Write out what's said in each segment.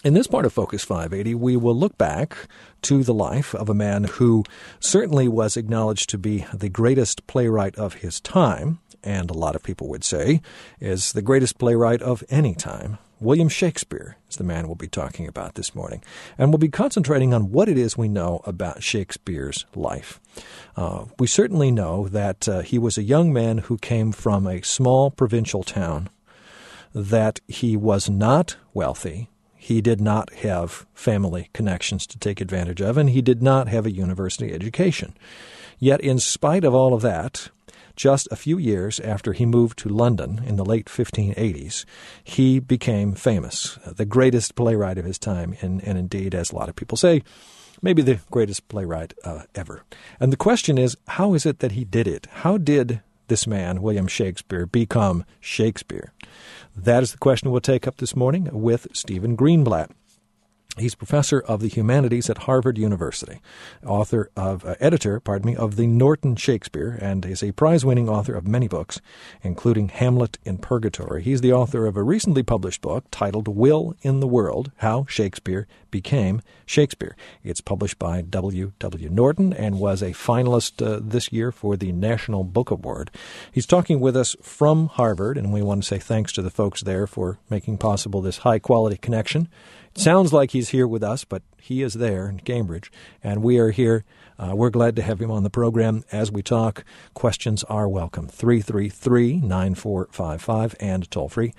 In this part of Focus 580, we will look back to the life of a man who certainly was acknowledged to be the greatest playwright of his time, and a lot of people would say is the greatest playwright of any time. William Shakespeare is the man we'll be talking about this morning, and we'll be concentrating on what it is we know about Shakespeare's life. We certainly know that he was a young man who came from a small provincial town, that he was not wealthy. He did not have family connections to take advantage of, and he did not have a university education. Yet, in spite of all of that, just a few years after he moved to London in the late 1580s, he became famous, the greatest playwright of his time, and indeed, as a lot of people say, maybe the greatest playwright ever. And the question is, how is it that he did it? How did this man, William Shakespeare, become Shakespeare? That is the question we'll take up this morning with Stephen Greenblatt. He's professor of the humanities at Harvard University, editor of the Norton Shakespeare, and is a prize-winning author of many books, including Hamlet in Purgatory. He's the author of a recently published book titled Will in the World, How Shakespeare Became Shakespeare. It's published by W. W. Norton and was a finalist this year for the National Book Award. He's talking with us from Harvard, and we want to say thanks to the folks there for making possible this high-quality connection. It sounds like he's here with us, but he is there in Cambridge, and we are here. We're glad to have him on the program as we talk. Questions are welcome. 333-9455 and toll-free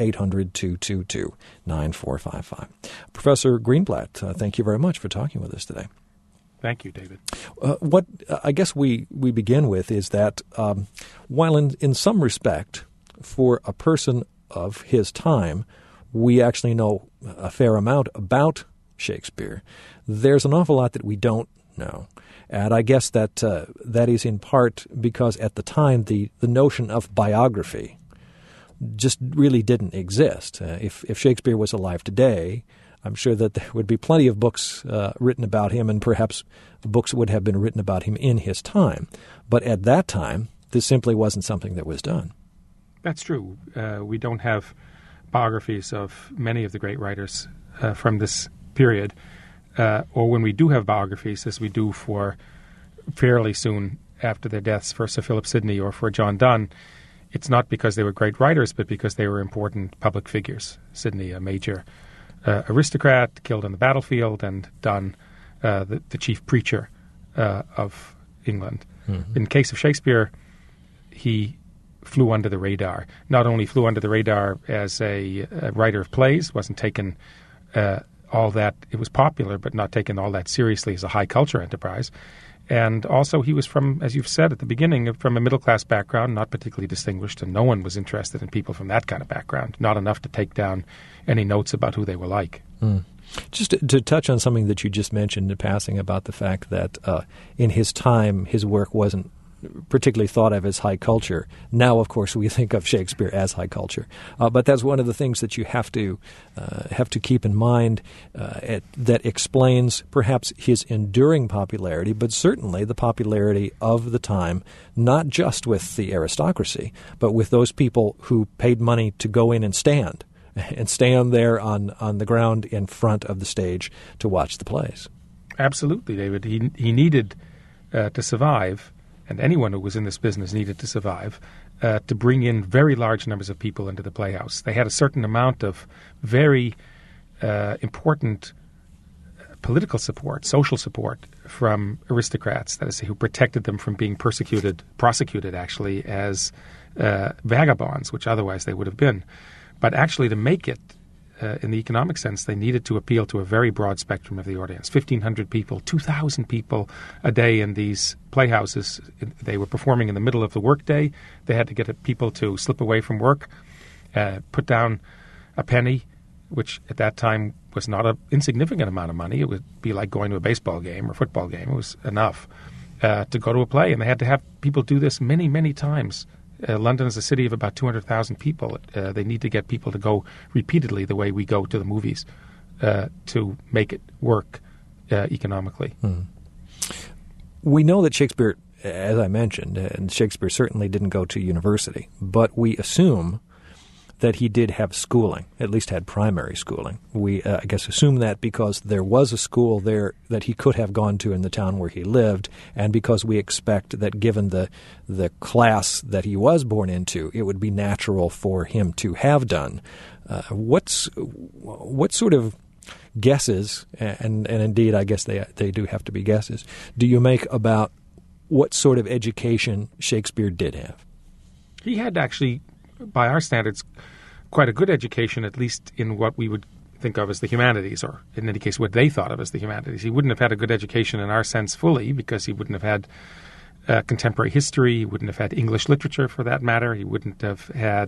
800-222-9455. Professor Greenblatt, thank you very much for talking with us today. Thank you, David. What I guess we begin with is that while in some respect, for a person of his time, we actually know a fair amount about Shakespeare, there's an awful lot that we don't know. And I guess that that is in part because at the time the notion of biography just really didn't exist. If Shakespeare was alive today, I'm sure that there would be plenty of books written about him, and perhaps books would have been written about him in his time. But at that time, this simply wasn't something that was done. That's true. We don't have biographies of many of the great writers from this period, or when we do have biographies, as we do for fairly soon after their deaths for Sir Philip Sidney or for John Donne, it's not because they were great writers, but because they were important public figures. Sidney, a major aristocrat, killed on the battlefield, and Donne, the chief preacher of England. Mm-hmm. In the case of Shakespeare, he flew under the radar. Not only flew under the radar as a writer of plays, wasn't taken all that, it was popular, but not taken all that seriously as a high culture enterprise. And also he was from, as you've said at the beginning, from a middle-class background, not particularly distinguished, and no one was interested in people from that kind of background, not enough to take down any notes about who they were like. Mm. Just to touch on something that you just mentioned in passing about the fact that in his time his work wasn't particularly thought of as high culture. Now, of course, we think of Shakespeare as high culture. But that's one of the things that you have to keep in mind that explains perhaps his enduring popularity, but certainly the popularity of the time, not just with the aristocracy, but with those people who paid money to go in and stand there on the ground in front of the stage to watch the plays. Absolutely, David. He needed to survive, and anyone who was in this business needed to survive, to bring in very large numbers of people into the playhouse. They had a certain amount of very important political support, social support from aristocrats, that is, who protected them from being prosecuted actually, as vagabonds, which otherwise they would have been. But actually to make it, in the economic sense, they needed to appeal to a very broad spectrum of the audience. 1,500 people, 2,000 people a day in these playhouses. They were performing in the middle of the workday. They had to get people to slip away from work, put down a penny, which at that time was not an insignificant amount of money. It would be like going to a baseball game or football game. It was enough to go to a play, and they had to have people do this many, many times. London is a city of about 200,000 people. They need to get people to go repeatedly the way we go to the movies to make it work economically. We know that Shakespeare, as I mentioned, and Shakespeare certainly didn't go to university, but we assume that he did have schooling, at least had primary schooling. We, I guess, assume that because there was a school there that he could have gone to in the town where he lived, and because we expect that given the class that he was born into, it would be natural for him to have done. What sort of guesses, and indeed I guess they do have to be guesses, do you make about what sort of education Shakespeare did have? He had actually, by our standards, quite a good education, at least in what we would think of as the humanities, or in any case what they thought of as the humanities. He wouldn't have had a good education in our sense fully, because he wouldn't have had contemporary history, he wouldn't have had English literature for that matter, he wouldn't have had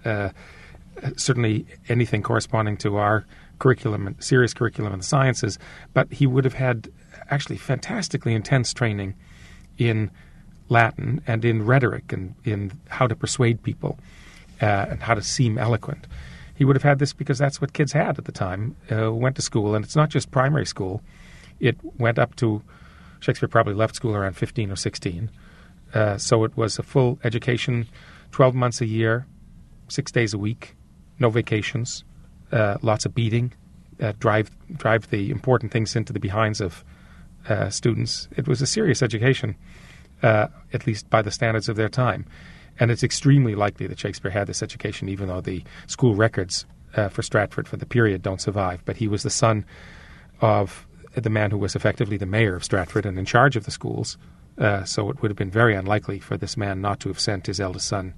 certainly anything corresponding to our curriculum, serious curriculum in the sciences, but he would have had actually fantastically intense training in Latin and in rhetoric and in how to persuade people and how to seem eloquent. He would have had this because that's what kids had at the time, went to school, and it's not just primary school. It went up to, Shakespeare probably left school around 15 or 16, so it was a full education, 12 months a year, 6 days a week, no vacations, lots of beating, drive the important things into the behinds of students. It was a serious education, at least by the standards of their time. And it's extremely likely that Shakespeare had this education, even though the school records for Stratford for the period don't survive. But he was the son of the man who was effectively the mayor of Stratford and in charge of the schools. So it would have been very unlikely for this man not to have sent his eldest son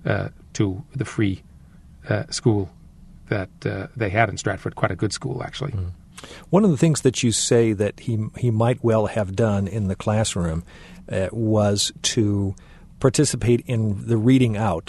to the free school that they had in Stratford, quite a good school, actually. Mm. One of the things that you say that he might well have done in the classroom was to participate in the reading out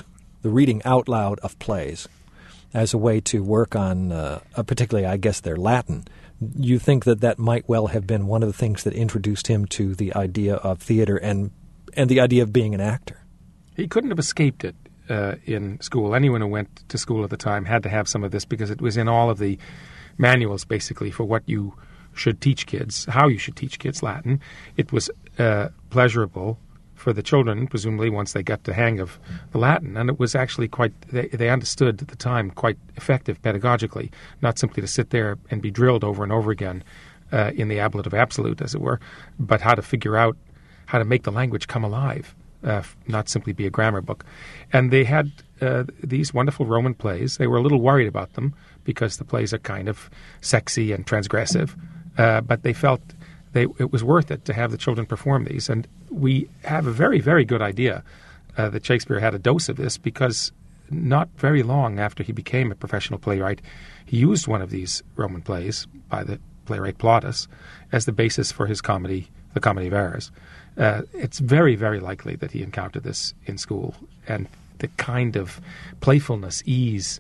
loud of plays as a way to work on, particularly, I guess, their Latin. You think that might well have been one of the things that introduced him to the idea of theater and the idea of being an actor? He couldn't have escaped it in school. Anyone who went to school at the time had to have some of this because it was in all of the manuals, basically, for what you should teach kids, how you should teach kids Latin. It was pleasurable for the children, presumably, once they got the hang of the Latin. And it was actually quite, they understood at the time, quite effective pedagogically, not simply to sit there and be drilled over and over again in the ablative absolute, as it were, but how to figure out how to make the language come alive, not simply be a grammar book. And they had these wonderful Roman plays. They were a little worried about them because the plays are kind of sexy and transgressive, but they felt it was worth it to have the children perform these. And we have a very, very good idea that Shakespeare had a dose of this because not very long after he became a professional playwright, he used one of these Roman plays by the playwright Plautus as the basis for his comedy, The Comedy of Errors. It's very, very likely that he encountered this in school, and the kind of playfulness, ease,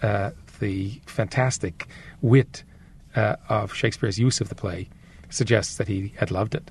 the fantastic wit of Shakespeare's use of the play suggests that he had loved it.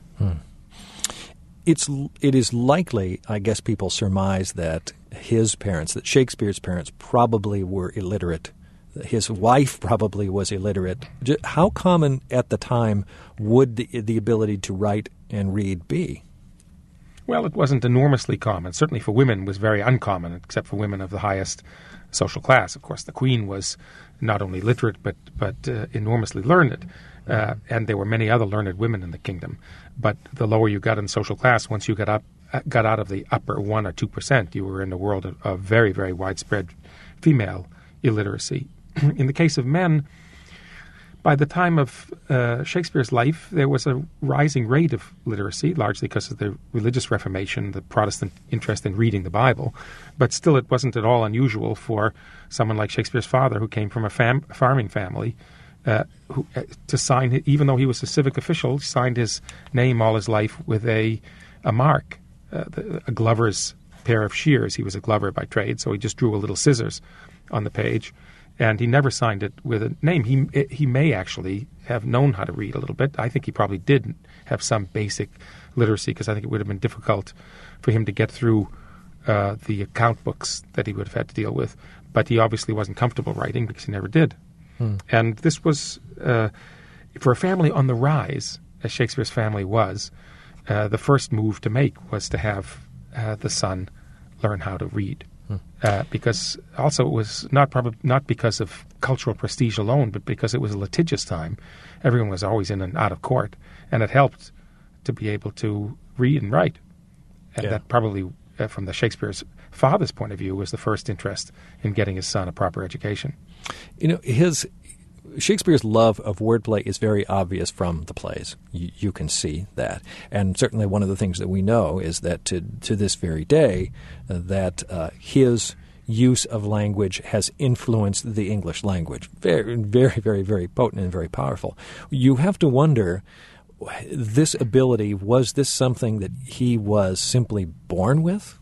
It is likely, I guess people surmise, that his parents, that Shakespeare's parents probably were illiterate. His wife probably was illiterate. How common at the time would the ability to write and read be? Well, it wasn't enormously common. Certainly for women it was very uncommon, except for women of the highest social class. Of course, the Queen was not only literate but enormously learned, and there were many other learned women in the kingdom. But the lower you got in social class, once you got out of the upper 1 or 2%, you were in a world of very, very widespread female illiteracy. In the case of men, by the time of Shakespeare's life, there was a rising rate of literacy, largely because of the religious Reformation, the Protestant interest in reading the Bible. But still, it wasn't at all unusual for someone like Shakespeare's father, who came from a farming family, to sign, even though he was a civic official, signed his name all his life with a mark, a glover's pair of shears. He was a glover by trade, so he just drew a little scissors on the page. And he never signed it with a name. He may actually have known how to read a little bit. I think he probably did have some basic literacy, because I think it would have been difficult for him to get through the account books that he would have had to deal with. But he obviously wasn't comfortable writing because he never did. And this was, for a family on the rise, as Shakespeare's family was, the first move to make was to have the son learn how to read. Because also it was not because of cultural prestige alone, but because it was a litigious time. Everyone was always in and out of court, and it helped to be able to read and write. And that probably, from the Shakespeare's father's point of view, was the first interest in getting his son a proper education. You know, Shakespeare's love of wordplay is very obvious from the plays. You can see that. And certainly one of the things that we know is that to this very day, that his use of language has influenced the English language. Very, very, very, very potent and very powerful. You have to wonder, this ability, was this something that he was simply born with?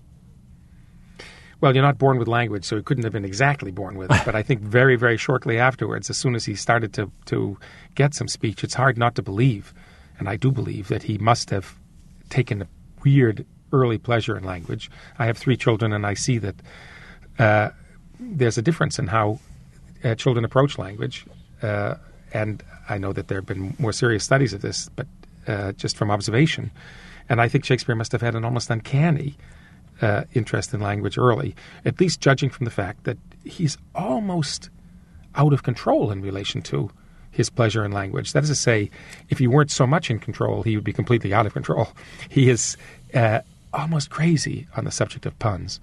Well, you're not born with language, so he couldn't have been exactly born with it. But I think very, very shortly afterwards, as soon as he started to get some speech, it's hard not to believe, and I do believe, that he must have taken a weird early pleasure in language. I have 3 children, and I see that there's a difference in how children approach language. And I know that there have been more serious studies of this, but just from observation. And I think Shakespeare must have had an almost uncanny interest in language early, at least judging from the fact that he's almost out of control in relation to his pleasure in language. That is to say, if he weren't so much in control, he would be completely out of control. He is almost crazy on the subject of puns.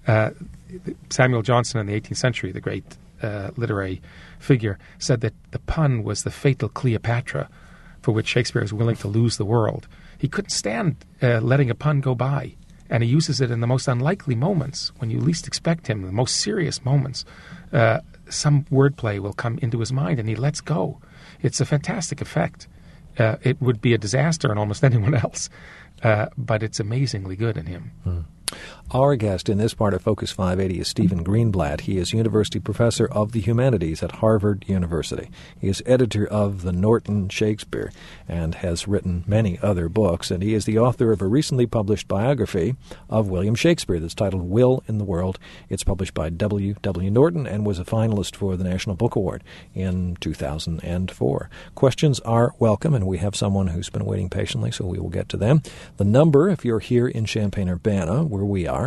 Samuel Johnson in the 18th century, the great literary figure, said that the pun was the fatal Cleopatra for which Shakespeare is willing to lose the world. He couldn't stand letting a pun go by. And he uses it in the most unlikely moments, when you least expect him, the most serious moments. Some wordplay will come into his mind, and he lets go. It's a fantastic effect. It would be a disaster in almost anyone else, but it's amazingly good in him. Our guest in this part of Focus 580 is Stephen Greenblatt. He is University Professor of the Humanities at Harvard University. He is editor of the Norton Shakespeare and has written many other books, and he is the author of a recently published biography of William Shakespeare that's titled Will in the World. It's published by W. W. Norton and was a finalist for the National Book Award in 2004. Questions are welcome, and we have someone who's been waiting patiently, so we will get to them. The number, if you're here in Champaign-Urbana, where we are,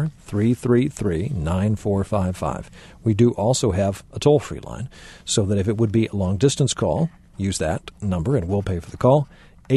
333-9455. We do also have a toll-free line, so that if it would be a long-distance call, use that number and we'll pay for the call,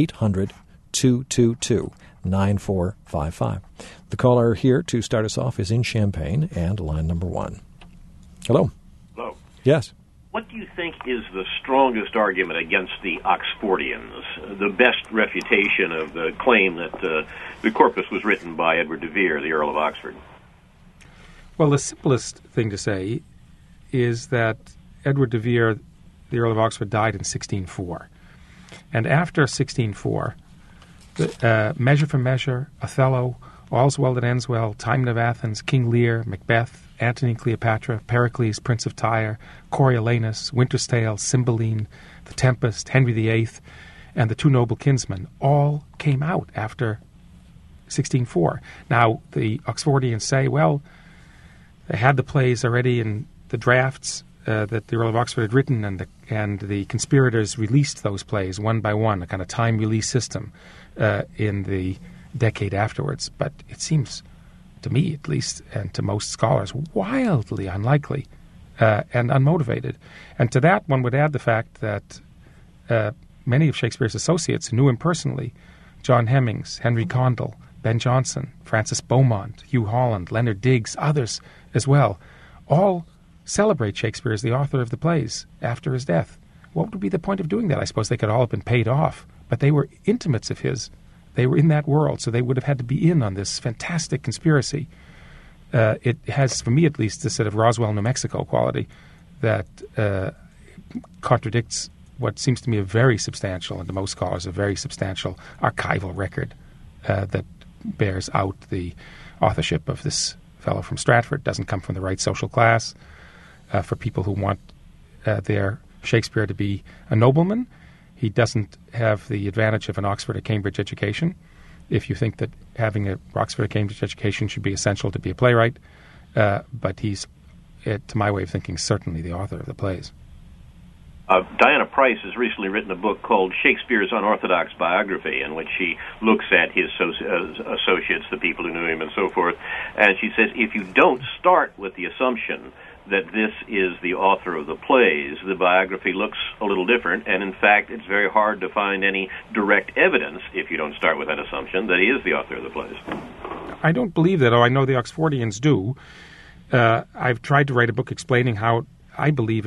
800-222-9455. The caller here to start us off is in Champaign, and line number 1. Hello. Hello. Yes. What do you think is the strongest argument against the Oxfordians, the best refutation of the claim that the corpus was written by Edward de Vere, the Earl of Oxford? Well, the simplest thing to say is that Edward de Vere, the Earl of Oxford, died in 1604. And after 1604, Measure for Measure, Othello, All's Well That Ends Well, Timon of Athens, King Lear, Macbeth, Antony and Cleopatra, Pericles, Prince of Tyre, Coriolanus, Winter's Tale, Cymbeline, The Tempest, Henry VIII, and The Two Noble Kinsmen all came out after 1604. Now, the Oxfordians say, well, they had the plays already in the drafts that the Earl of Oxford had written, and the conspirators released those plays one by one, a kind of time-release system in the decade afterwards. But it seems, to me at least, and to most scholars, wildly unlikely and unmotivated. And to that, one would add the fact that many of Shakespeare's associates who knew him personally, John Hemmings, Henry Condell, Ben Jonson, Francis Beaumont, Hugh Holland, Leonard Digges, others as well, all celebrate Shakespeare as the author of the plays after his death. What would be the point of doing that? I suppose they could all have been paid off, but they were intimates of his. They were in that world, so they would have had to be in on this fantastic conspiracy. It has, for me at least, this sort of Roswell, New Mexico quality that contradicts what seems to me a very substantial, and to most scholars a very substantial, archival record that bears out the authorship of this fellow from Stratford. Doesn't come from the right social class. For people who want their Shakespeare to be a nobleman, he doesn't have the advantage of an Oxford or Cambridge education. If you think that having an Oxford or Cambridge education should be essential to be a playwright, but he's, to my way of thinking, certainly the author of the plays. Diana Price has recently written a book called Shakespeare's Unorthodox Biography, in which she looks at his associates, the people who knew him, and so forth. And she says if you don't start with the assumption that this is the author of the plays, the biography looks a little different, and in fact it's very hard to find any direct evidence, if you don't start with that assumption, that he is the author of the plays. I don't believe that, I know the Oxfordians do. I've tried to write a book explaining how I believe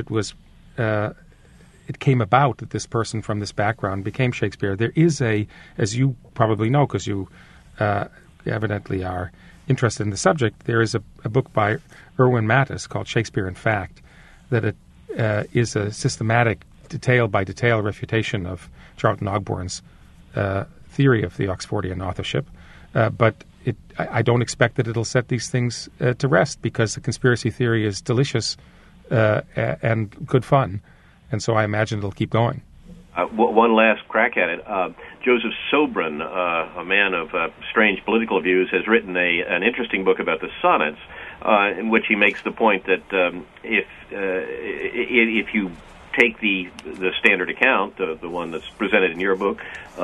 it came about that this person from this background became Shakespeare. There is as you probably know because you evidently are interested in the subject, there is a book by Erwin Mattis called Shakespeare in Fact that is a systematic, detail-by-detail refutation of Charlton Ogborn's theory of the Oxfordian authorship. But I don't expect that it'll set these things to rest because the conspiracy theory is delicious and good fun. And so I imagine it'll keep going. One last crack at it. Joseph Sobran, a man of strange political views, has written an interesting book about the sonnets, in which he makes the point that if you take the standard account, the one that's presented in your book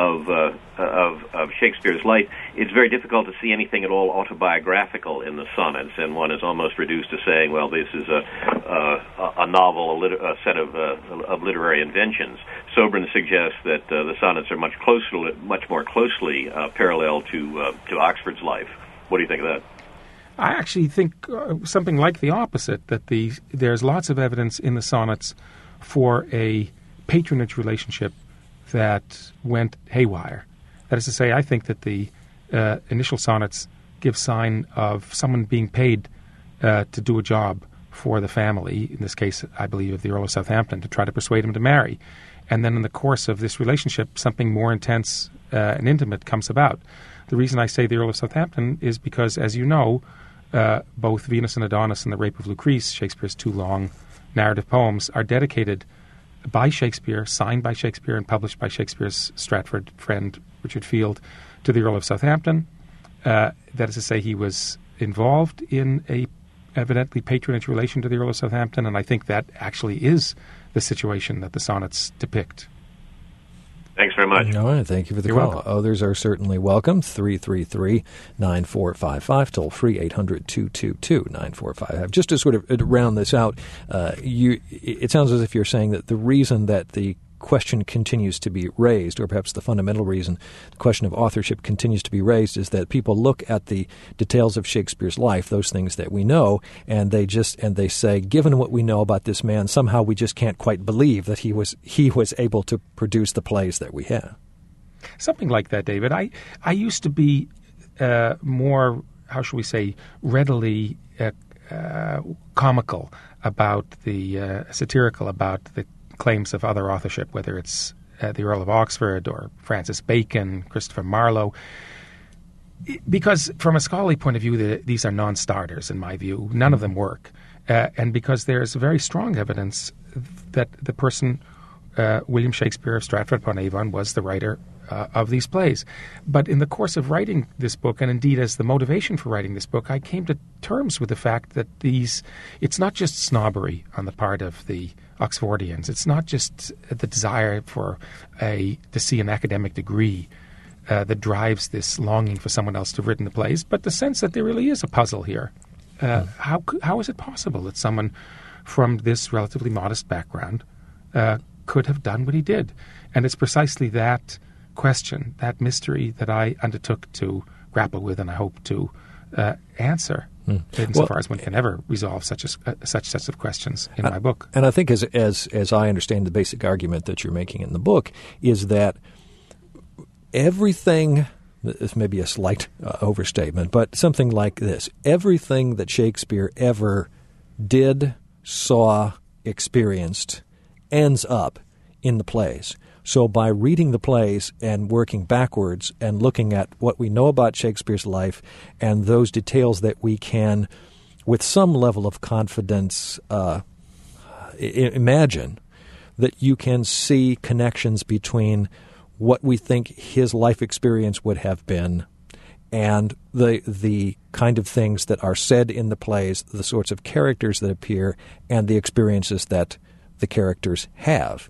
of Shakespeare's life, it's very difficult to see anything at all autobiographical in the sonnets, and one is almost reduced to saying, well, this is a novel, a set of literary inventions. Sobran suggests that the sonnets are much more closely parallel to Oxford's life. What do you think of that? I actually think something like the opposite, that there's lots of evidence in the sonnets for a patronage relationship that went haywire. That is to say, I think that the initial sonnets give sign of someone being paid to do a job for the family, in this case, I believe, of the Earl of Southampton, to try to persuade him to marry. And then in the course of this relationship, something more intense and intimate comes about. The reason I say the Earl of Southampton is because, as you know, both Venus and Adonis and The Rape of Lucrece, Shakespeare's two long narrative poems, are dedicated by Shakespeare, signed by Shakespeare, and published by Shakespeare's Stratford friend Richard Field to the Earl of Southampton. That is to say, he was involved in a evidently patronage relation to the Earl of Southampton, and I think that actually is the situation that the sonnets depict. Thanks very much. All right, thank you for the You're call. welcome. Others are certainly welcome. 333-9455, toll free 800-222-9455. Just to sort of round this out, it sounds as if you're saying that the reason that the question continues to be raised, or perhaps the fundamental reason the question of authorship continues to be raised, is that people look at the details of Shakespeare's life, those things that we know, and they say, given what we know about this man, somehow we just can't quite believe that he was able to produce the plays that we have. Something like that, David. I used to be more, how shall we say, readily comical about satirical about the claims of other authorship, whether it's the Earl of Oxford or Francis Bacon, Christopher Marlowe, because from a scholarly point of view, these are non-starters in my view. None of them work. And because there's very strong evidence that the person, William Shakespeare of Stratford-upon-Avon, was the writer of these plays. But in the course of writing this book, and indeed as the motivation for writing this book, I came to terms with the fact that it's not just snobbery on the part of the Oxfordians. It's not just the desire to see an academic degree that drives this longing for someone else to have written the plays, but the sense that there really is a puzzle here. How is it possible that someone from this relatively modest background could have done what he did? And it's precisely that question, that mystery, that I undertook to grapple with, and I hope to answer, insofar as one can ever resolve such sets of questions in my book. And I think, as I understand the basic argument that you're making in the book, is that everything, this may be a slight overstatement, but something like this: everything that Shakespeare ever did, saw, experienced, ends up in the plays. So by reading the plays and working backwards and looking at what we know about Shakespeare's life and those details that we can, with some level of confidence, imagine, that you can see connections between what we think his life experience would have been and the kind of things that are said in the plays, the sorts of characters that appear, and the experiences that the characters have.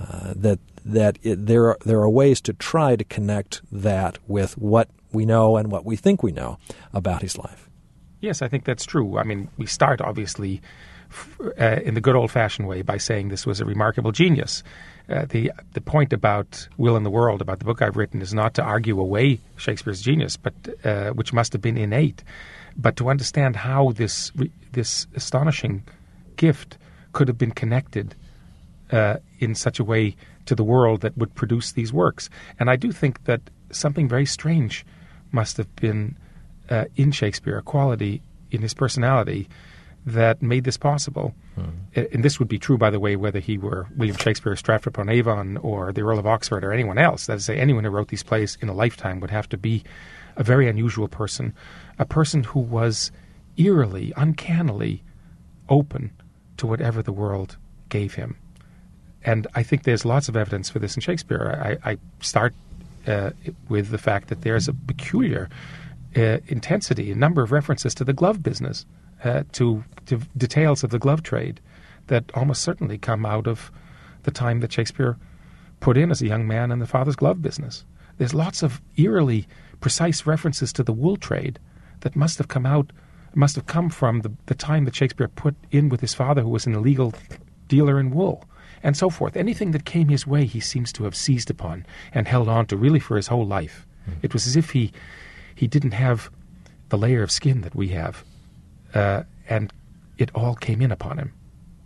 There are ways to try to connect that with what we know and what we think we know about his life. Yes, I think that's true. I mean, we start, obviously, in the good old-fashioned way by saying this was a remarkable genius. The point about Will in the World, about the book I've written, is not to argue away Shakespeare's genius, but which must have been innate, but to understand how this astonishing gift could have been connected in such a way to the world that would produce these works. And I do think that something very strange must have been in Shakespeare, a quality in his personality that made this possible. And this would be true, by the way, whether he were William Shakespeare, Stratford-upon-Avon, or the Earl of Oxford, or anyone else. That is to say, anyone who wrote these plays in a lifetime would have to be a very unusual person, a person who was eerily, uncannily open to whatever the world gave him. And I think there's lots of evidence for this in Shakespeare. I start with the fact that there's a peculiar intensity, a number of references to the glove business, to details of the glove trade that almost certainly come out of the time that Shakespeare put in as a young man in the father's glove business. There's lots of eerily precise references to the wool trade that must have come from the time that Shakespeare put in with his father, who was an illegal dealer in wool, and so forth. Anything that came his way, he seems to have seized upon and held on to really for his whole life. It was as if he didn't have the layer of skin that we have, and it all came in upon him.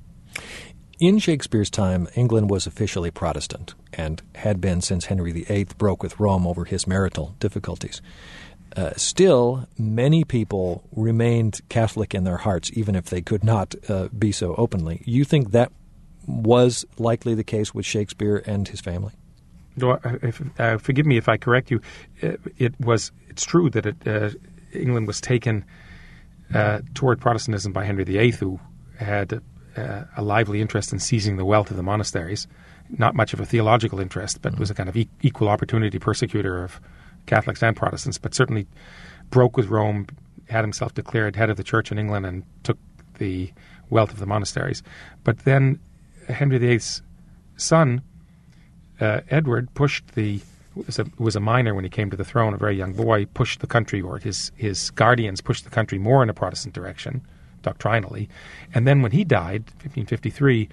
In Shakespeare's time, England was officially Protestant and had been since Henry VIII broke with Rome over his marital difficulties. Still, many people remained Catholic in their hearts, even if they could not be so openly. You think that was likely the case with Shakespeare and his family? No, forgive me if I correct you. It's true that England was taken toward Protestantism by Henry VIII, who had a lively interest in seizing the wealth of the monasteries. Not much of a theological interest, but was a kind of equal opportunity persecutor of Catholics and Protestants, but certainly broke with Rome, had himself declared head of the church in England, and took the wealth of the monasteries. But then Henry VIII's son, Edward, was a minor when he came to the throne, a very young boy, pushed the country, or his guardians pushed the country more in a Protestant direction, doctrinally. And then when he died, 1553,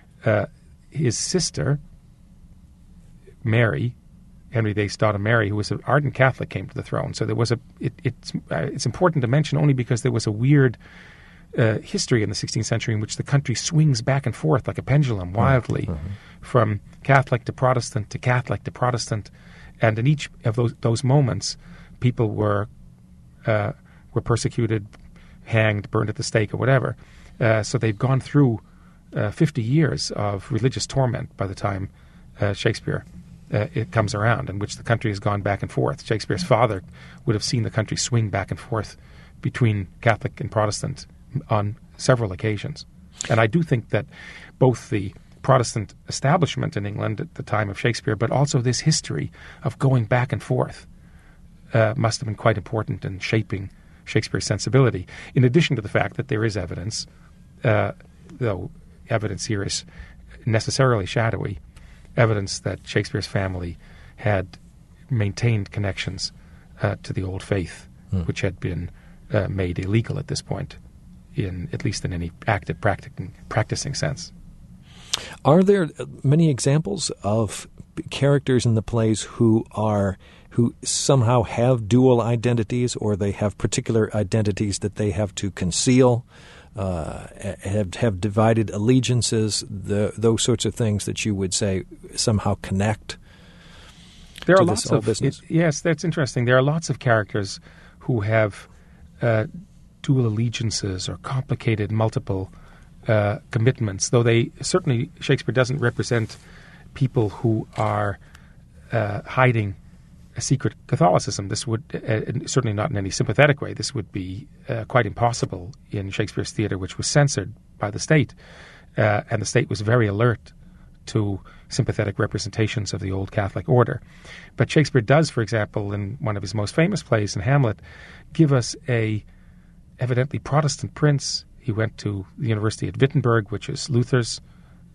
his sister, Mary, Henry VIII's daughter Mary, who was an ardent Catholic, came to the throne. So there was it's important to mention only because there was a weird history in the 16th century in which the country swings back and forth like a pendulum wildly from Catholic to Protestant to Catholic to Protestant. And in each of those moments, people were persecuted, hanged, burned at the stake, or whatever. So they've gone through 50 years of religious torment by the time Shakespeare it comes around, in which the country has gone back and forth. Shakespeare's father would have seen the country swing back and forth between Catholic and Protestant on several occasions. And I do think that both the Protestant establishment in England at the time of Shakespeare, but also this history of going back and forth, must have been quite important in shaping Shakespeare's sensibility, in addition to the fact that there is evidence, though evidence here is necessarily shadowy, evidence that Shakespeare's family had maintained connections to the old faith, which had been made illegal at this point, at least in any active practicing sense. Are there many examples of characters in the plays who somehow have dual identities, or they have particular identities that they have to conceal, have divided allegiances, those sorts of things that you would say somehow connect there to are this lots whole of business? Yes, that's interesting. There are lots of characters who have dual allegiances or complicated multiple commitments, though Shakespeare doesn't represent people who are hiding a secret Catholicism. This would, certainly not in any sympathetic way, this would be quite impossible in Shakespeare's theatre, which was censored by the state, and the state was very alert to sympathetic representations of the old Catholic order. But Shakespeare does, for example, in one of his most famous plays, in Hamlet, give us a evidently Protestant prince. He went to the University at Wittenberg, which is Luther's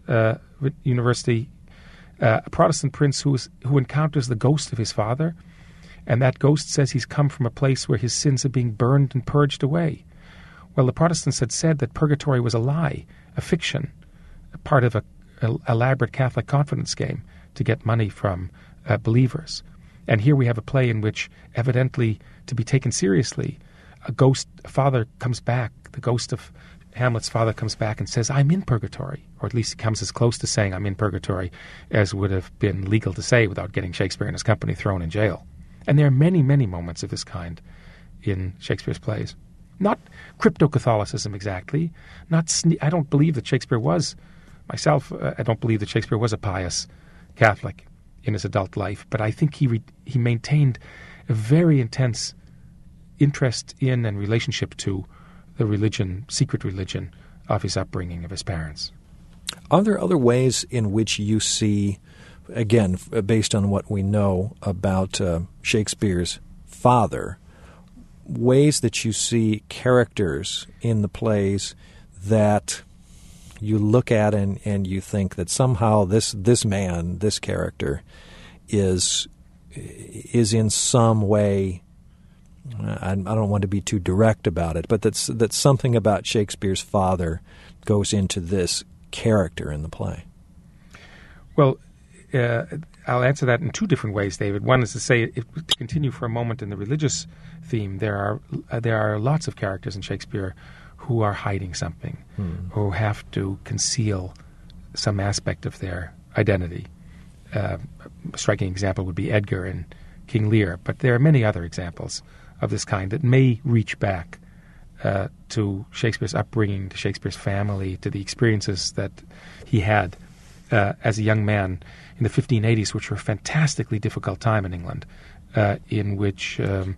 University, a Protestant prince who encounters the ghost of his father, and that ghost says he's come from a place where his sins are being burned and purged away. Well, the Protestants had said that purgatory was a lie, a fiction, a part of an elaborate Catholic confidence game to get money from believers. And here we have a play in which, evidently to be taken seriously, a father comes back, the ghost of Hamlet's father comes back and says, I'm in purgatory, or at least he comes as close to saying I'm in purgatory as would have been legal to say without getting Shakespeare and his company thrown in jail. And there are many, many moments of this kind in Shakespeare's plays. Not crypto-Catholicism exactly. I don't believe that Shakespeare was, myself, I don't believe that Shakespeare was a pious Catholic in his adult life, but I think he maintained a very intense interest in and relationship to the religion, secret religion of his upbringing, of his parents. Are there other ways in which you see, again, based on what we know about Shakespeare's father, ways that you see characters in the plays that you look at and you think that somehow this man, this character, is in some way, I don't want to be too direct about it, but that something about Shakespeare's father goes into this character in the play? Well, I'll answer that in two different ways, David. One is to say, to continue for a moment in the religious theme, there are lots of characters in Shakespeare who are hiding something, who have to conceal some aspect of their identity. A striking example would be Edgar in King Lear, but there are many other examples of this kind that may reach back to Shakespeare's upbringing, to Shakespeare's family, to the experiences that he had as a young man in the 1580s, which were a fantastically difficult time in England, in which,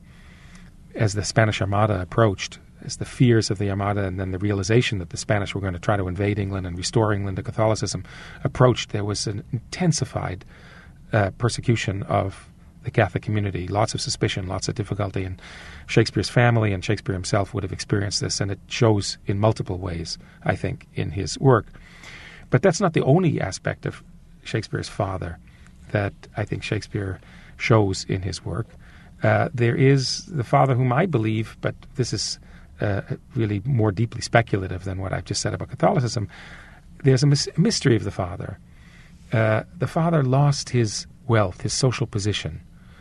as the Spanish Armada approached, as the fears of the Armada and then the realization that the Spanish were going to try to invade England and restore England to Catholicism approached, there was an intensified persecution of the Catholic community, lots of suspicion, lots of difficulty, and Shakespeare's family and Shakespeare himself would have experienced this, and it shows in multiple ways, I think, in his work. But that's not the only aspect of Shakespeare's father that I think Shakespeare shows in his work. There is the father whom I believe, but this is really more deeply speculative than what I've just said about Catholicism. There's a mystery of the father. The father lost his wealth, his social position,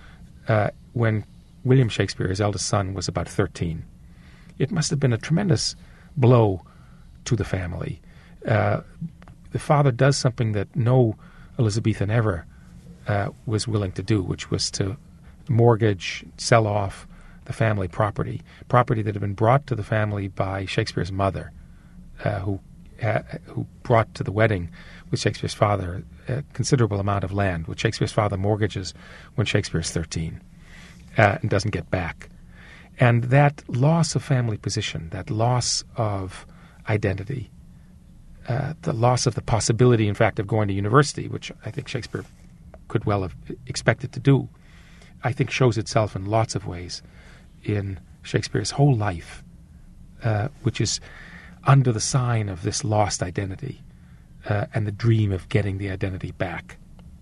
when William Shakespeare, his eldest son, was about 13. It must have been a tremendous blow to the family. The father does something that no Elizabethan ever was willing to do, which was to mortgage, sell off the family property that had been brought to the family by Shakespeare's mother, who brought to the wedding with Shakespeare's father a considerable amount of land, which Shakespeare's father mortgages when Shakespeare's 13 and doesn't get back. And that loss of family position, that loss of identity, the loss of the possibility, in fact, of going to university, which I think Shakespeare could well have expected to do, I think shows itself in lots of ways in Shakespeare's whole life, which is under the sign of this lost identity and the dream of getting the identity back.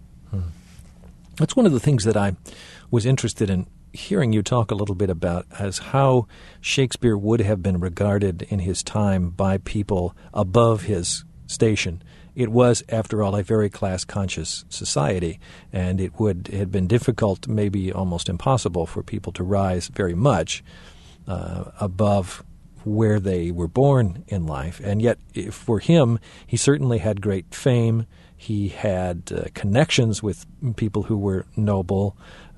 That's one of the things that I was interested in hearing you talk a little bit about, as how Shakespeare would have been regarded in his time by people above his station. It was, after all, a very class-conscious society, and it had been difficult, maybe almost impossible, for people to rise very much above where they were born in life. And yet, for him, he certainly had great fame. He had connections with people who were noble,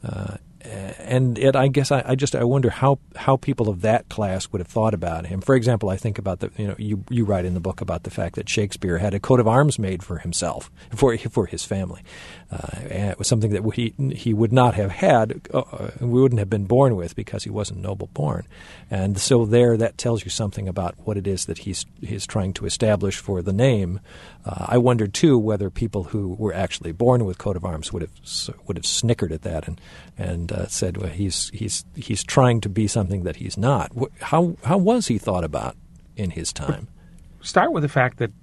and yet I guess I wonder how people of that class would have thought about him. For example, I think about you write in the book about the fact that Shakespeare had a coat of arms made for himself, for his family. And it was something that he would not have had, we wouldn't have been born with, because he wasn't noble born. And so that tells you something about what it is that he's trying to establish for the name. I wonder too whether people who were actually born with coat of arms would have snickered at that and said, well, he's trying to be something that he's not. How was he thought about in his time? Start with the fact that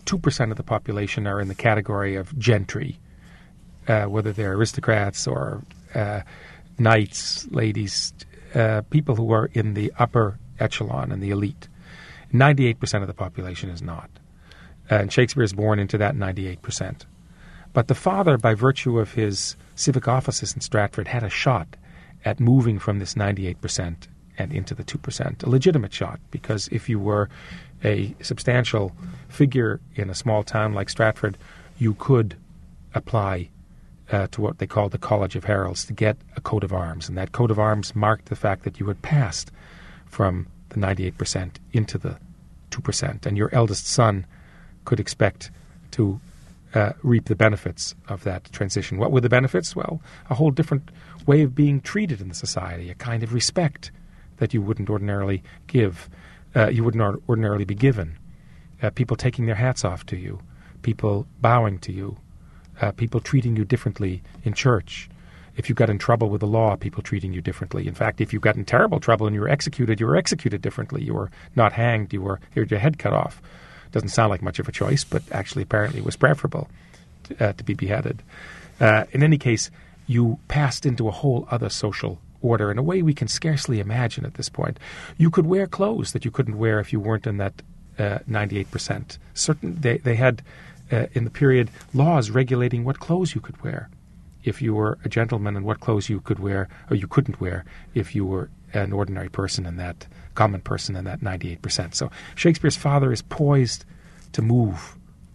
2% of the population are in the category of gentry, whether they're aristocrats or knights, ladies, people who are in the upper echelon and the elite. 98% of the population is not. And Shakespeare is born into that 98%. But the father, by virtue of his civic offices in Stratford, had a shot at moving from this 98% and into the 2%, a legitimate shot, because if you were a substantial figure in a small town like Stratford, you could apply to what they called the College of Heralds to get a coat of arms. And that coat of arms marked the fact that you had passed from the 98% into the 2%. And your eldest son could expect to reap the benefits of that transition. What were the benefits? Well, a whole different way of being treated in the society, a kind of respect that you wouldn't ordinarily give, you wouldn't ordinarily be given. People taking their hats off to you, people bowing to you, people treating you differently in church. If you got in trouble with the law, people treating you differently. In fact, if you got in terrible trouble and you were executed differently. You were not hanged, you had your head cut off. Doesn't sound like much of a choice, but actually apparently it was preferable to be beheaded. In any case, you passed into a whole other social order in a way we can scarcely imagine at this point. You could wear clothes that you couldn't wear if you weren't in that 98%. They had, in the period, laws regulating what clothes you could wear if you were a gentleman and what clothes you could wear or you couldn't wear if you were an ordinary person in that, common person in that 98%. So Shakespeare's father is poised to move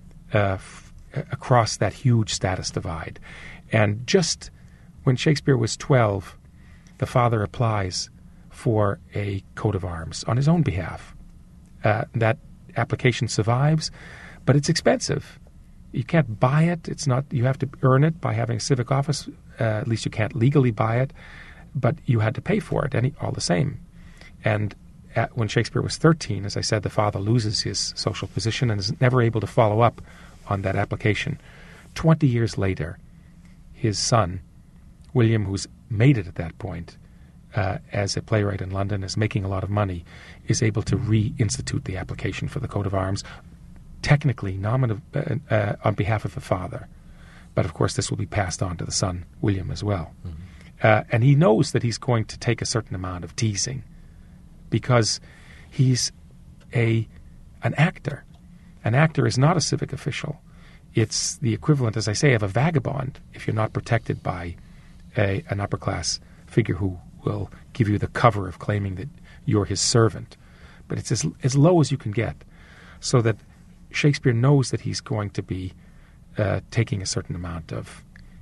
across that huge status divide. And just when Shakespeare was 12, the father applies for a coat of arms on his own behalf. That application survives, but it's expensive. You can't buy it. It's not. You have to earn it by having a civic office. At least you can't legally buy it, but you had to pay for it all the same. And when Shakespeare was 13, as I said, the father loses his social position and is never able to follow up on that application. 20 years later, his son, William, who's made it at that point as a playwright in London, is making a lot of money, is able to reinstitute the application for the coat of arms, technically on behalf of the father. But of course this will be passed on to the son, William, as well. Mm-hmm. And he knows that he's going to take a certain amount of teasing because he's an actor. An actor is not a civic official. It's the equivalent, as I say, of a vagabond if you're not protected by an upper-class figure who will give you the cover of claiming that you're his servant. But it's as low as you can get, so that Shakespeare knows that he's going to be taking a certain amount of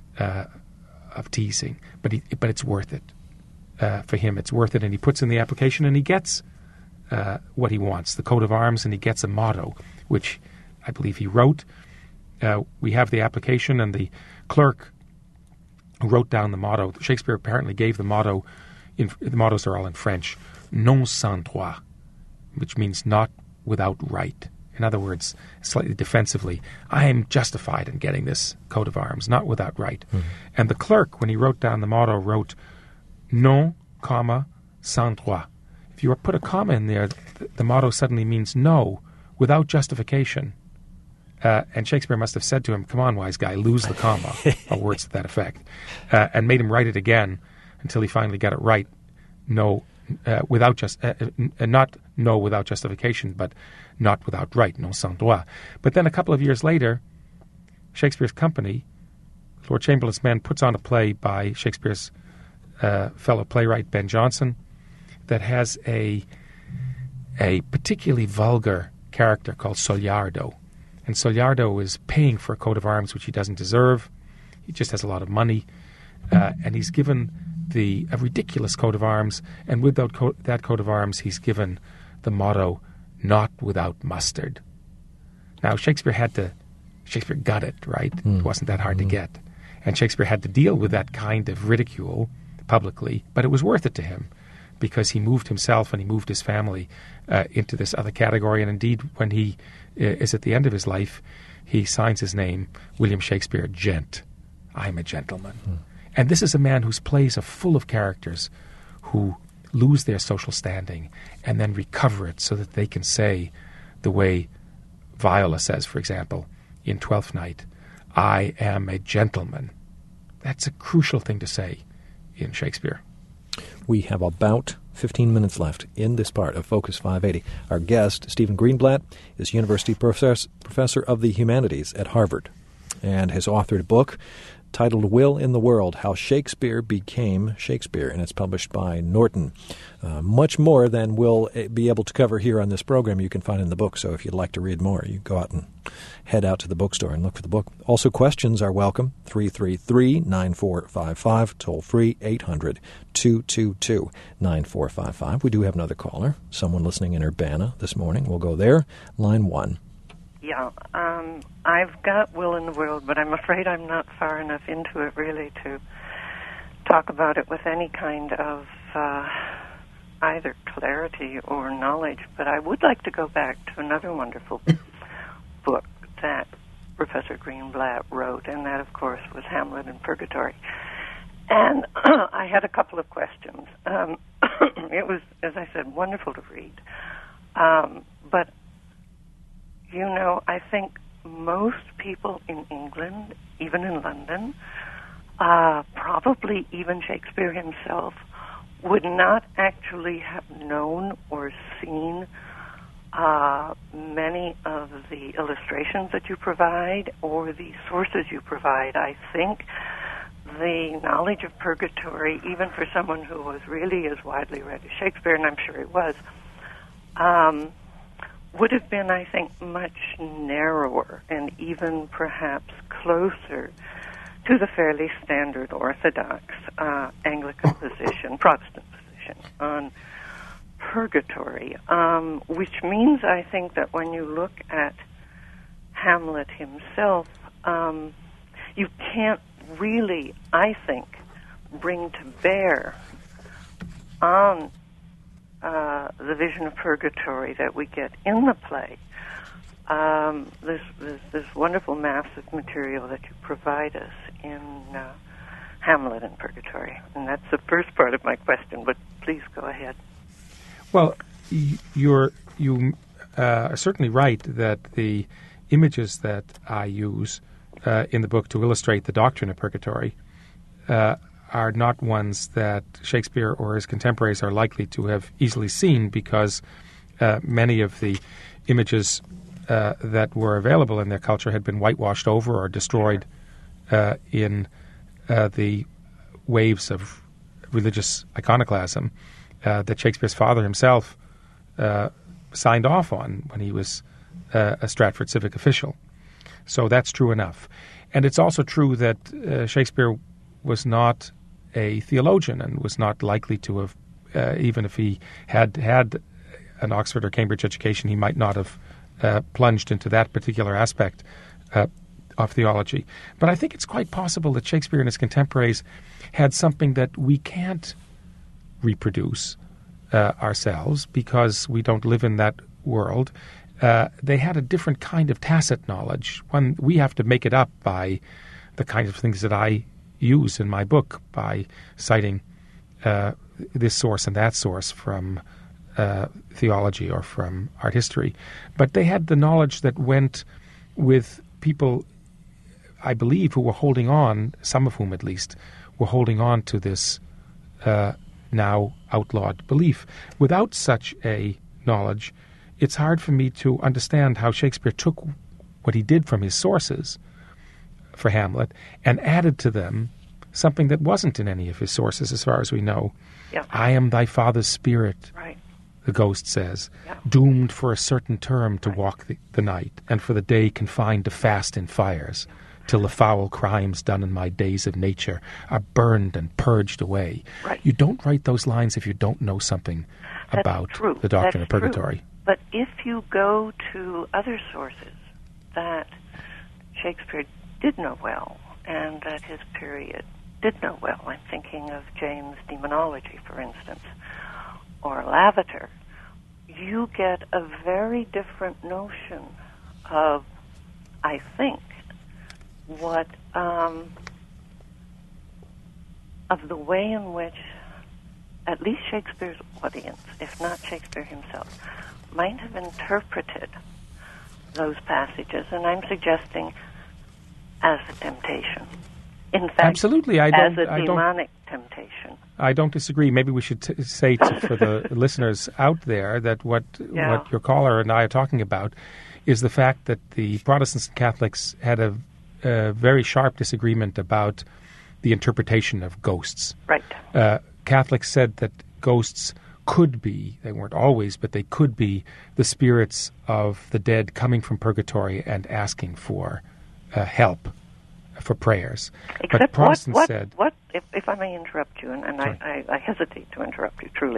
teasing, but it's worth it. For him, it's worth it, and he puts in the application, and he gets what he wants, the coat of arms, and he gets a motto, which I believe he wrote. We have the application, and the clerk who wrote down the motto. Shakespeare apparently gave the motto. The mottos are all in French. Non sans droit, which means not without right. In other words, slightly defensively, I am justified in getting this coat of arms, not without right. Mm-hmm. And the clerk, when he wrote down the motto, wrote non, comma, sans droit. If you put a comma in there, the motto suddenly means no, without justification. And Shakespeare must have said to him, come on, wise guy, lose the comma, or words to that effect, and made him write it again until he finally got it right. No, not no without justification, but not without right, non sans droit. But then a couple of years later, Shakespeare's company, Lord Chamberlain's Men, puts on a play by Shakespeare's fellow playwright Ben Jonson that has a particularly vulgar character called Soliardo. And Soliardo is paying for a coat of arms which he doesn't deserve. He just has a lot of money. And he's given a ridiculous coat of arms. And with that coat of arms, he's given the motto, not without mustard. Now, Shakespeare got it, right? It wasn't that hard to get. And Shakespeare had to deal with that kind of ridicule publicly. But it was worth it to him, because he moved himself and he moved his family into this other category. And indeed, when he is at the end of his life, he signs his name, William Shakespeare, Gent. I'm a gentleman. And this is a man whose plays are full of characters who lose their social standing and then recover it so that they can say the way Viola says, for example, in Twelfth Night, "I am a gentleman." That's a crucial thing to say in Shakespeare. We have about 15 minutes left in this part of Focus 580. Our guest, Stephen Greenblatt, is University Professor of the Humanities at Harvard and has authored a book titled Will in the World, How Shakespeare Became Shakespeare, and it's published by Norton. Much more than we'll be able to cover here on this program you can find in the book, so if you'd like to read more, you go out and head out to the bookstore and look for the book. Also, questions are welcome, 333-9455, toll-free, 800-222-9455. We do have another caller, someone listening in Urbana this morning. We'll go there. Line 1. Yeah, I've got Will in the World, but I'm afraid I'm not far enough into it really to talk about it with any kind of either clarity or knowledge. But I would like to go back to another wonderful book that Professor Greenblatt wrote, and that, of course, was Hamlet in Purgatory. And I had a couple of questions. It was, as I said, wonderful to read. But you know, I think most people in England, even in London, probably even Shakespeare himself, would not actually have known or seen many of the illustrations that you provide or the sources you provide. I think the knowledge of Purgatory, even for someone who was really as widely read as Shakespeare, and I'm sure he was, would have been, I think, much narrower and even perhaps closer to the fairly standard Orthodox Anglican position, Protestant position on Purgatory, which means, I think, that when you look at Hamlet himself, you can't really, I think, bring to bear on the vision of Purgatory that we get in the play, this wonderful mass of material that you provide us in Hamlet and Purgatory. And that's the first part of my question, but please go ahead. Well, you are certainly right that the images that I use in the book to illustrate the doctrine of Purgatory are not ones that Shakespeare or his contemporaries are likely to have easily seen, because many of the images that were available in their culture had been whitewashed over or destroyed in the waves of religious iconoclasm that Shakespeare's father himself signed off on when he was a Stratford civic official. So that's true enough. And it's also true that Shakespeare was not a theologian and was not likely to have, even if he had had an Oxford or Cambridge education, he might not have plunged into that particular aspect of theology. But I think it's quite possible that Shakespeare and his contemporaries had something that we can't reproduce ourselves because we don't live in that world. They had a different kind of tacit knowledge. One, we have to make it up by the kind of things that I use in my book, by citing this source and that source from theology or from art history. But they had the knowledge that went with people, I believe, who were holding on, some of whom at least, were holding on to this now outlawed belief. Without such a knowledge, it's hard for me to understand how Shakespeare took what he did from his sources for Hamlet and added to them something that wasn't in any of his sources as far as we know. Yeah. I am thy father's spirit, Right. the ghost says, Yeah. doomed for a certain term to walk the night, and for the day confined to fast in fires, till the foul crimes done in my days of nature are burned and purged away. Right. You don't write those lines if you don't know something about true. the doctrine That's of purgatory. True. But if you go to other sources that Shakespeare did know well and that his period did know well, I'm thinking of James' Demonology, for instance, or Lavater, you get a very different notion of, I think, what of the way in which at least Shakespeare's audience, if not Shakespeare himself, might have interpreted those passages, and I'm suggesting as a temptation. In fact, absolutely, as a demonic temptation. I don't disagree. Maybe we should say for the listeners out there that what your caller and I are talking about is the fact that the Protestants and Catholics had a very sharp disagreement about the interpretation of ghosts. Right. Catholics said that ghosts could be, they weren't always, but they could be the spirits of the dead coming from purgatory and asking for help, for prayers. Except but Protestants said... If I may interrupt you, and I hesitate to interrupt you, truly,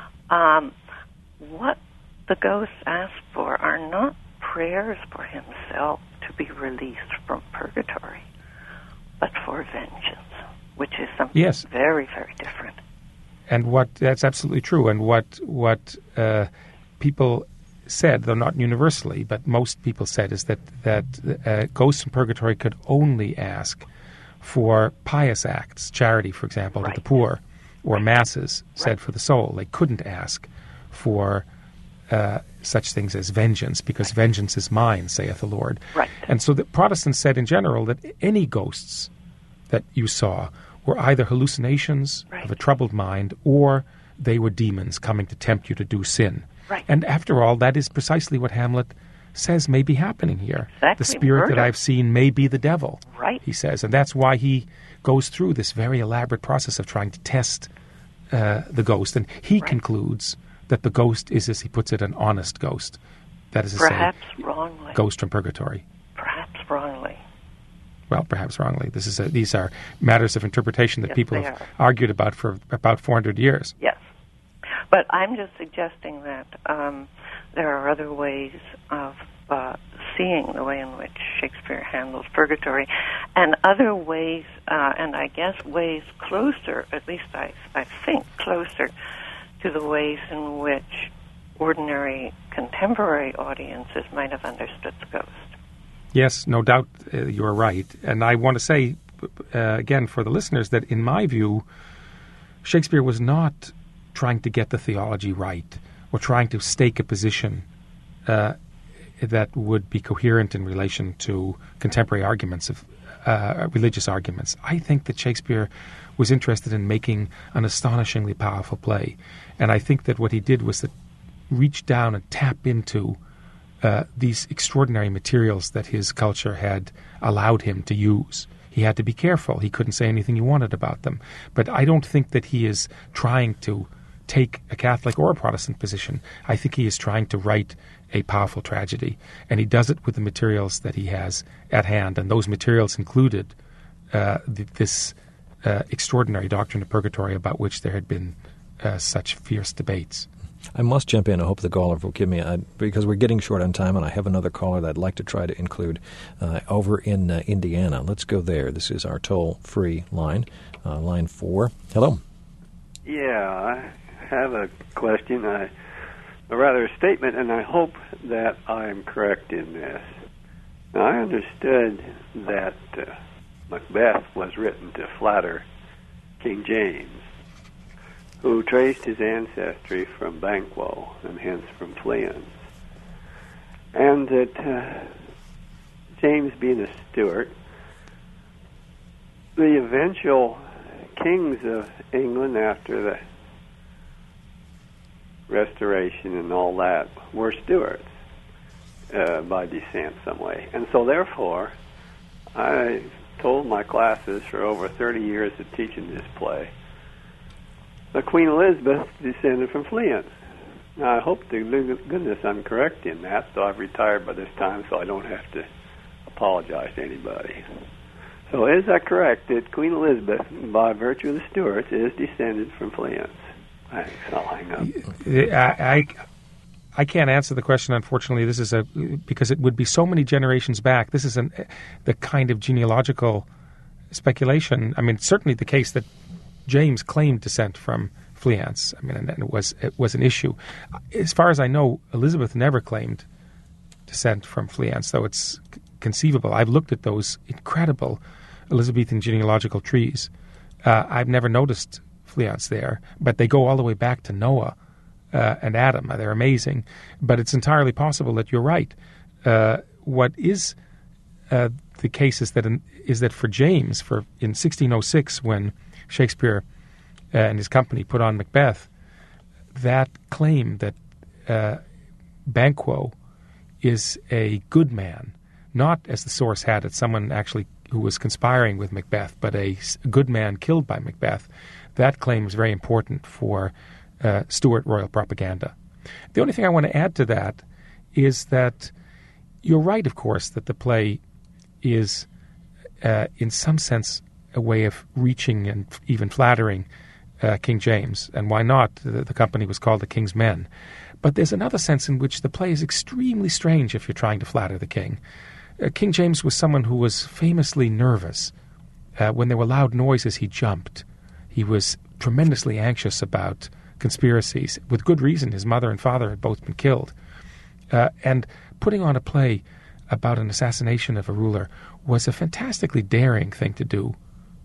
what the ghosts ask for are not prayers for himself to be released from purgatory, but for vengeance, which is something very, very different. And that's absolutely true. And what people said, though not universally, but most people said, is that ghosts in purgatory could only ask for pious acts, charity, for example, to the poor, or masses said for the soul. They couldn't ask for such things as vengeance, because vengeance is mine, saith the Lord. Right. And so the Protestants said in general that any ghosts that you saw were either hallucinations of a troubled mind, or they were demons coming to tempt you to do sin. Right. And after all, that is precisely what Hamlet says may be happening here. Exactly. The spirit that I've seen may be the devil, he says. And that's why he goes through this very elaborate process of trying to test the ghost. And he concludes that the ghost is, as he puts it, an honest ghost. That is to perhaps say, wrongly. Ghost from purgatory. Perhaps wrongly. Well, perhaps wrongly. These are matters of interpretation that people have argued about for about 400 years. Yes. But I'm just suggesting that there are other ways of seeing the way in which Shakespeare handles purgatory, and other ways, and I guess ways closer, at least I think closer to the ways in which ordinary contemporary audiences might have understood the ghost. Yes, no doubt you're right. And I want to say, again, for the listeners, that in my view, Shakespeare was not trying to get the theology right or trying to stake a position that would be coherent in relation to contemporary arguments of religious arguments. I think that Shakespeare was interested in making an astonishingly powerful play. And I think that what he did was to reach down and tap into these extraordinary materials that his culture had allowed him to use. He had to be careful. He couldn't say anything he wanted about them. But I don't think that he is trying to take a Catholic or a Protestant position. I think he is trying to write a powerful tragedy. And he does it with the materials that he has at hand. And those materials included this extraordinary doctrine of purgatory about which there had been such fierce debates. I must jump in. I hope the caller will forgive me because we're getting short on time, and I have another caller that I'd like to try to include over in Indiana. Let's go there. This is our toll-free line, line 4. Hello. Yeah, I have a question, a rather a statement, and I hope that I'm correct in this. Now, I understood that Macbeth was written to flatter King James, who traced his ancestry from Banquo and hence from Fleance. And that James being a Stuart, the eventual kings of England after the Restoration and all that were Stuarts by descent some way. And so therefore, I told my classes for over 30 years of teaching this play, Queen Elizabeth descended from Fleance. Now, I hope to goodness I'm correct in that, so I've retired by this time, so I don't have to apologize to anybody. So is that correct, that Queen Elizabeth, by virtue of the Stuarts, is descended from Fleance? Thanks, I'll hang up. I can't answer the question, unfortunately. This is because it would be so many generations back. This is the kind of genealogical speculation. I mean, it's certainly the case that James claimed descent from Fleance. I mean, and it was an issue. As far as I know, Elizabeth never claimed descent from Fleance, though it's conceivable. I've looked at those incredible Elizabethan genealogical trees. I've never noticed Fleance there, but they go all the way back to Noah and Adam. They're amazing. But it's entirely possible that you're right, What is the case is that for James, in 1606, when Shakespeare and his company put on Macbeth, that claim that Banquo is a good man, not as the source had it, someone actually who was conspiring with Macbeth, but a good man killed by Macbeth, that claim is very important for Stuart royal propaganda. The only thing I want to add to that is that you're right, of course, that the play is, in some sense, a way of reaching and even flattering King James. And why not? The company was called the King's Men. But there's another sense in which the play is extremely strange if you're trying to flatter the king. King James was someone who was famously nervous. When there were loud noises, he jumped. He was tremendously anxious about conspiracies. With good reason, his mother and father had both been killed. And putting on a play about an assassination of a ruler was a fantastically daring thing to do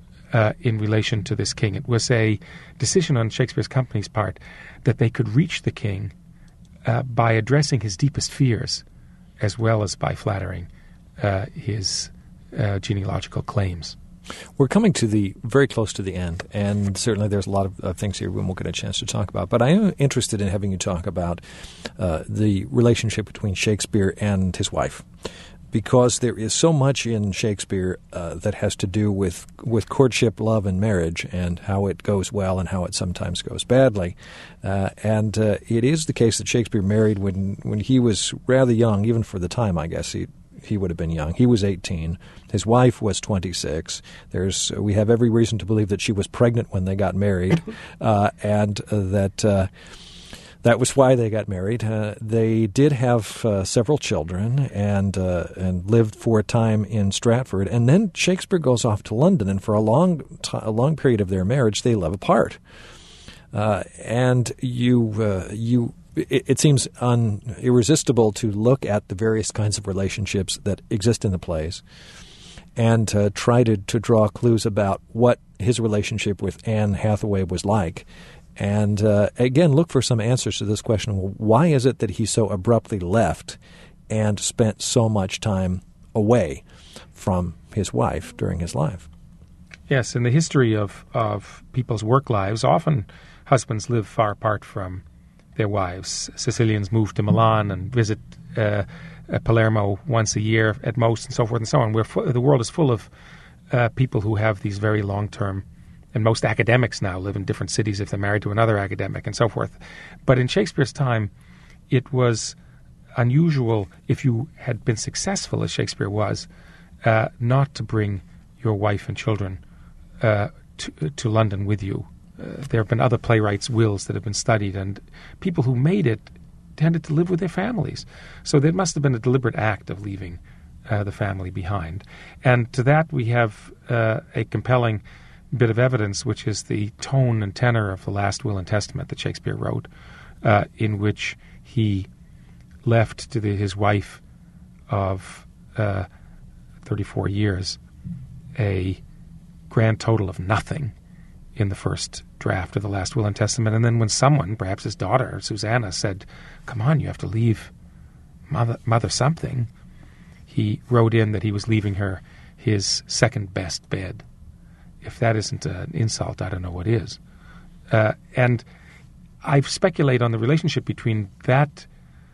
in relation to this king. It was a decision on Shakespeare's company's part that they could reach the king by addressing his deepest fears as well as by flattering his genealogical claims. We're coming to very close to the end, and certainly there's a lot of things here we won't get a chance to talk about. But I am interested in having you talk about the relationship between Shakespeare and his wife, because there is so much in Shakespeare that has to do with courtship, love, and marriage, and how it goes well and how it sometimes goes badly. And it is the case that Shakespeare married when he was rather young, even for the time, I guess. He would have been young. He was 18. His wife was 26. We have every reason to believe that she was pregnant when they got married, and that was why they got married. They did have several children and lived for a time in Stratford. And then Shakespeare goes off to London, and for a long period of their marriage, they live apart. And it seems irresistible to look at the various kinds of relationships that exist in the plays and try to draw clues about what his relationship with Anne Hathaway was like. And again, look for some answers to this question. Why is it that he so abruptly left and spent so much time away from his wife during his life? Yes, in the history of people's work lives, often husbands live far apart from their wives. Sicilians move to Milan and visit Palermo once a year at most, and so forth and so on. The world is full of people who have these very long-term, and most academics now live in different cities if they're married to another academic and so forth. But in Shakespeare's time, it was unusual, if you had been successful as Shakespeare was, not to bring your wife and children to London with you. There have been other playwrights' wills that have been studied, and people who made it tended to live with their families. So there must have been a deliberate act of leaving the family behind. And to that we have a compelling bit of evidence, which is the tone and tenor of the last will and testament that Shakespeare wrote, in which he left to his wife of 34 years a grand total of nothing in the first draft of the last will and testament. And then when someone, perhaps his daughter, Susanna, said, "Come on, you have to leave mother something," he wrote in that he was leaving her his second best bed. If that isn't an insult, I don't know what is. And I speculate on the relationship between that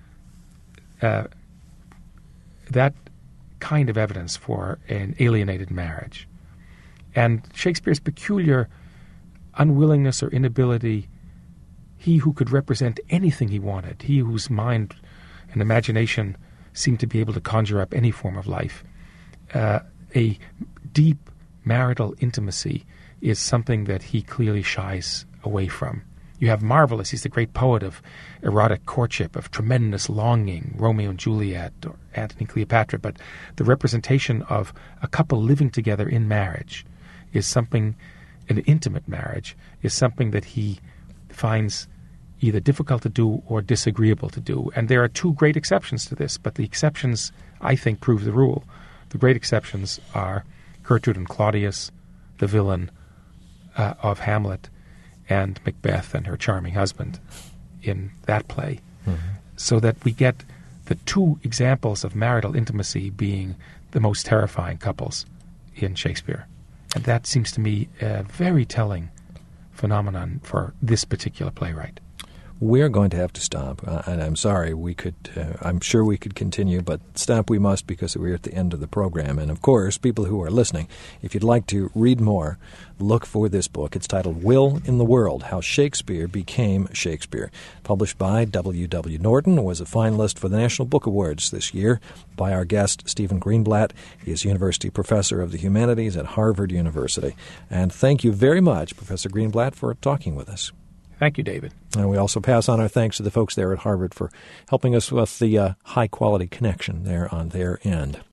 kind of evidence for an alienated marriage and Shakespeare's peculiar unwillingness or inability, he who could represent anything he wanted, he whose mind and imagination seemed to be able to conjure up any form of life. A deep marital intimacy is something that he clearly shies away from. You have Marvelous, he's the great poet of erotic courtship, of tremendous longing, Romeo and Juliet or Antony and Cleopatra, but the representation of a couple living together in marriage is something, an intimate marriage, is something that he finds either difficult to do or disagreeable to do. And there are two great exceptions to this, but the exceptions, I think, prove the rule. The great exceptions are Gertrude and Claudius, the villain of Hamlet, and Macbeth and her charming husband in that play. Mm-hmm. So that we get the two examples of marital intimacy being the most terrifying couples in Shakespeare. And that seems to me a very telling phenomenon for this particular playwright. We're going to have to stop, and I'm sorry. I'm sure we could continue, but stop we must because we're at the end of the program. And of course, people who are listening, if you'd like to read more, look for this book. It's titled "Will in the World: How Shakespeare Became Shakespeare," published by W.W. Norton. Was a finalist for the National Book Awards this year by our guest Stephen Greenblatt. He is University Professor of the Humanities at Harvard University. And thank you very much, Professor Greenblatt, for talking with us. Thank you, David. And we also pass on our thanks to the folks there at Harvard for helping us with the high-quality connection there on their end.